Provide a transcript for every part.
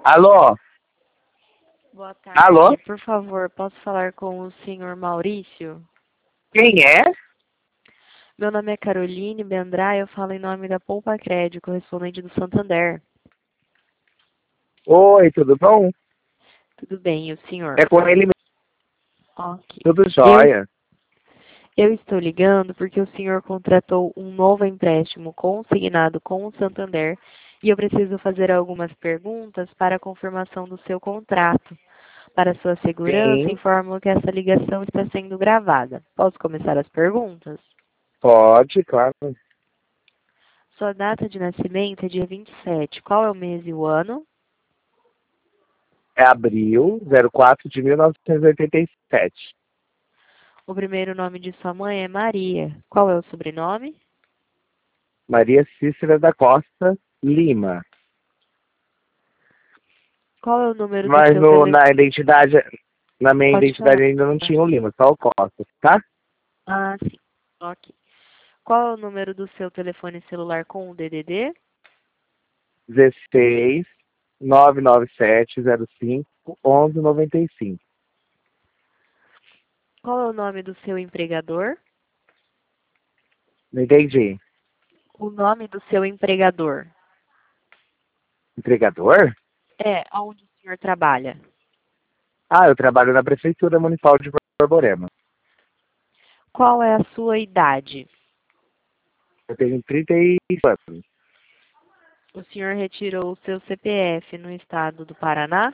Alô? Boa Alô? tarde. Por favor, posso falar com o senhor Maurício? Quem é? Meu nome é Caroline Bendra, eu falo em nome da Poupa Crédito, correspondente do Santander. Oi, tudo bom? Tudo bem, e o senhor? É com ele mesmo, Ok. tudo Eu, jóia. eu estou ligando porque o senhor contratou um novo empréstimo consignado com o Santander e eu preciso fazer algumas perguntas para a confirmação do seu contrato. Para sua segurança, Sim, informo que essa ligação está sendo gravada. Posso começar as perguntas? pode, claro. Sua data de nascimento é dia 27. Qual é o mês e o ano? É abril 04 de 1987. O primeiro nome de sua mãe é Maria. Qual é o sobrenome? Maria Cícera da Costa Lima. Qual é o número do Mas seu telefone? na identidade, na minha Pode falar. identidade ainda não tinha o Lima, só o Costa, tá? Ah, sim. Ok. Qual é o número do seu telefone celular com o DDD? 16 997 05 11 95. Qual é o nome do seu empregador? Não entendi. O nome do seu empregador. Entregador? É, onde o senhor trabalha? Ah, eu trabalho na Prefeitura Municipal de Borborema. Qual é a sua idade? Eu tenho 35 anos. O senhor retirou o seu CPF no estado do Paraná?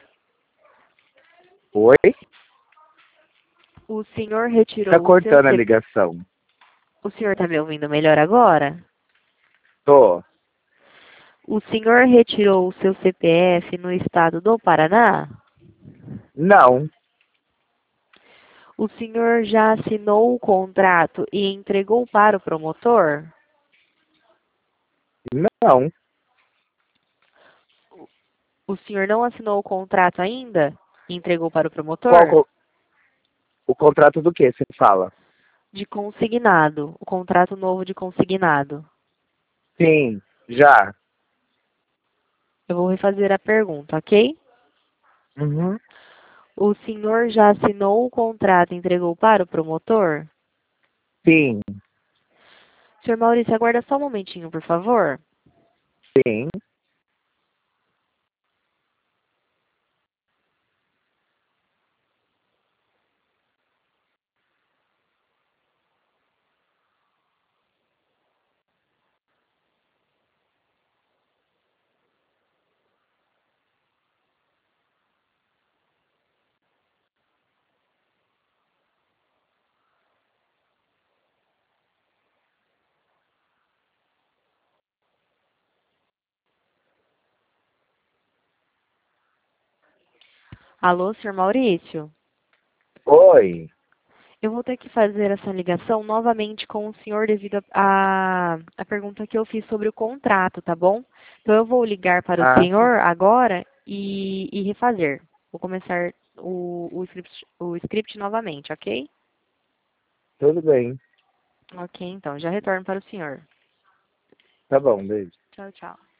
Oi? O senhor Tá retirou o seu cortando a CPF. ligação. O senhor está me ouvindo melhor agora? Tô. O senhor retirou o seu CPF no estado do Paraná? Não, O senhor já assinou o contrato e entregou para o promotor? não. O senhor não assinou o contrato ainda e entregou para o Qual promotor? o contrato do que você fala? De consignado, o contrato novo de consignado. Sim, já. Eu vou refazer a pergunta, ok? Uhum. O senhor já assinou o contrato e entregou para o promotor? Sim, Senhor Maurício, aguarda só um momentinho, por favor. sim. Alô, senhor Maurício? Oi. Eu vou ter que fazer essa ligação novamente com o senhor devido a pergunta que eu fiz sobre o contrato, tá bom? Então eu vou ligar para o Ah, sim. senhor agora e refazer. Vou começar o script novamente, ok? Tudo bem. Ok, então, já retorno para o senhor. Tá bom, beijo. Tchau, tchau.